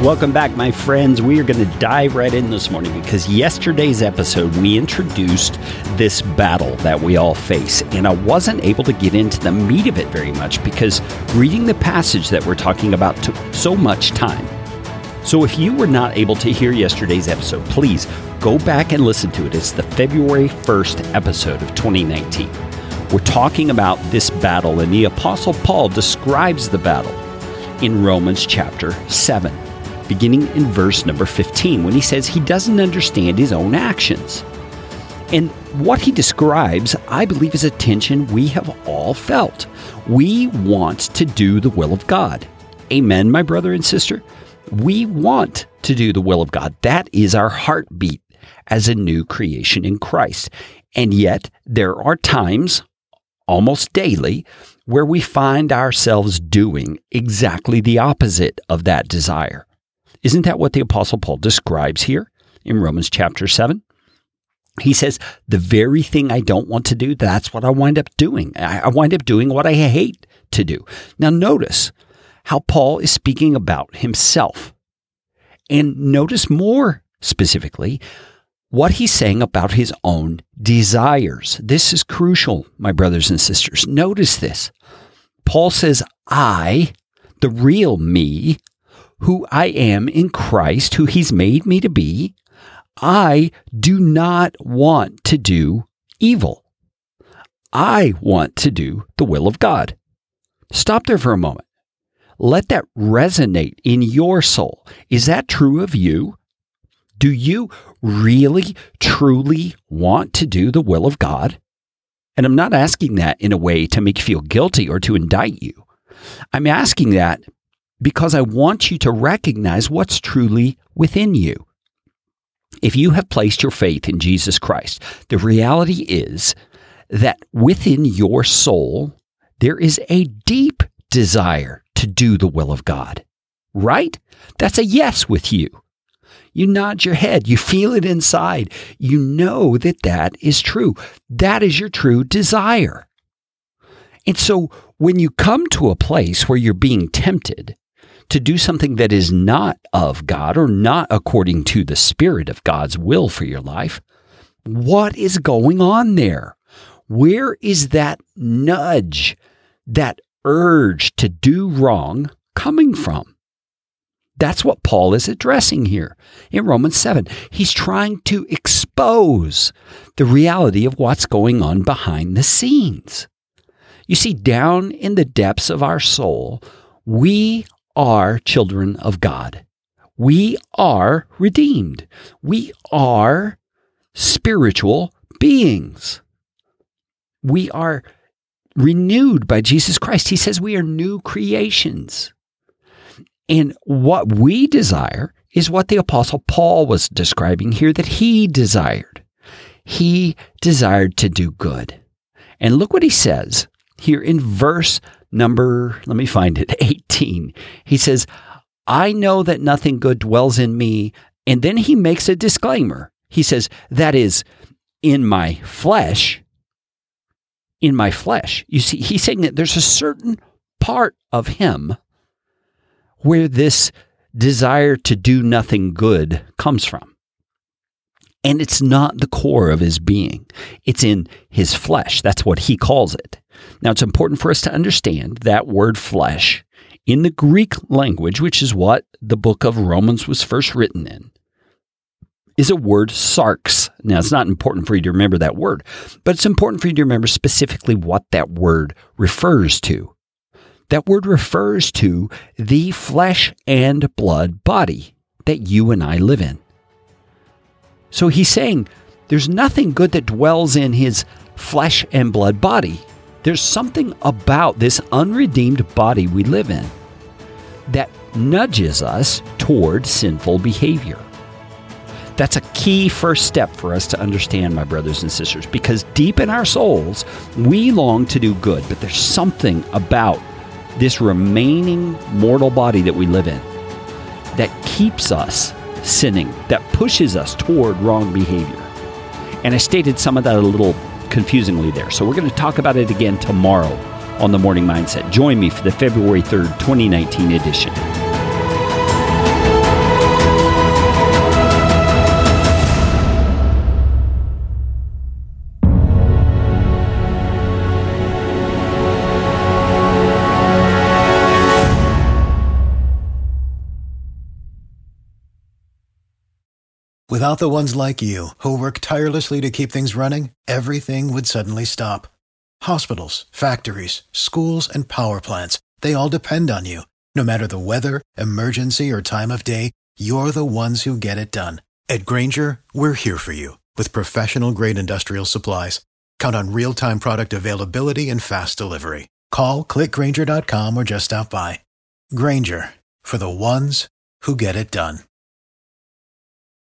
Welcome back, my friends. We are going to dive right in this morning because yesterday's episode, we introduced this battle that we all face, and I wasn't able to get into the meat of it very much because reading the passage that we're talking about took so much time. So if you were not able to hear yesterday's episode, please go back and listen to it. It's the February 1st episode of 2019. We're talking about this battle, and the Apostle Paul describes the battle in Romans chapter 7. Beginning in verse number 15, when he says he doesn't understand his own actions. And what he describes, I believe, is a tension we have all felt. We want to do the will of God. Amen, my brother and sister? We want to do the will of God. That is our heartbeat as a new creation in Christ. And yet, there are times, almost daily, where we find ourselves doing exactly the opposite of that desire. Isn't that what the Apostle Paul describes here in Romans chapter 7? He says, the very thing I don't want to do, that's what I wind up doing. I wind up doing what I hate to do. Now notice how Paul is speaking about himself. And notice more specifically what he's saying about his own desires. This is crucial, my brothers and sisters. Notice this. Paul says, I, the real me, who I am in Christ, who he's made me to be, I do not want to do evil. I want to do the will of God. Stop there for a moment. Let that resonate in your soul. Is that true of you? Do you really, truly want to do the will of God? And I'm not asking that in a way to make you feel guilty or to indict you. I'm asking that because I want you to recognize what's truly within you. If you have placed your faith in Jesus Christ, the reality is that within your soul, there is a deep desire to do the will of God, right? That's a yes with you. You nod your head. You feel it inside. You know that that is true. That is your true desire. And so when you come to a place where you're being tempted to do something that is not of God or not according to the Spirit of God's will for your life, what is going on there? Where is that nudge, that urge to do wrong coming from? That's what Paul is addressing here in Romans 7. He's trying to expose the reality of what's going on behind the scenes. You see, down in the depths of our soul, we are children of God. We are redeemed. We are spiritual beings. We are renewed by Jesus Christ. He says we are new creations. And what we desire is what the Apostle Paul was describing here that he desired. He desired to do good. And look what he says here in verse number, 18. He says, I know that nothing good dwells in me. And then he makes a disclaimer. He says, that is, in my flesh. In my flesh. You see, he's saying that there's a certain part of him where this desire to do nothing good comes from. And it's not the core of his being. It's in his flesh. That's what he calls it. Now, it's important for us to understand that word flesh in the Greek language, which is what the book of Romans was first written in, is a word sarx. Now, it's not important for you to remember that word, but it's important for you to remember specifically what that word refers to. That word refers to the flesh and blood body that you and I live in. So he's saying there's nothing good that dwells in his flesh and blood body. There's something about this unredeemed body we live in that nudges us toward sinful behavior. That's a key first step for us to understand, my brothers and sisters, because deep in our souls, we long to do good, but there's something about this remaining mortal body that we live in that keeps us sinning, that pushes us toward wrong behavior. And I stated some of that a little confusingly there. So we're going to talk about it again tomorrow on The Morning Mindset. Join me for the February 3rd, 2019 edition. Without the ones like you, who work tirelessly to keep things running, everything would suddenly stop. Hospitals, factories, schools, and power plants, they all depend on you. No matter the weather, emergency, or time of day, you're the ones who get it done. At Grainger, we're here for you with professional-grade industrial supplies. Count on real-time product availability and fast delivery. Call, click Grainger.com, or just stop by. Grainger, for the ones who get it done.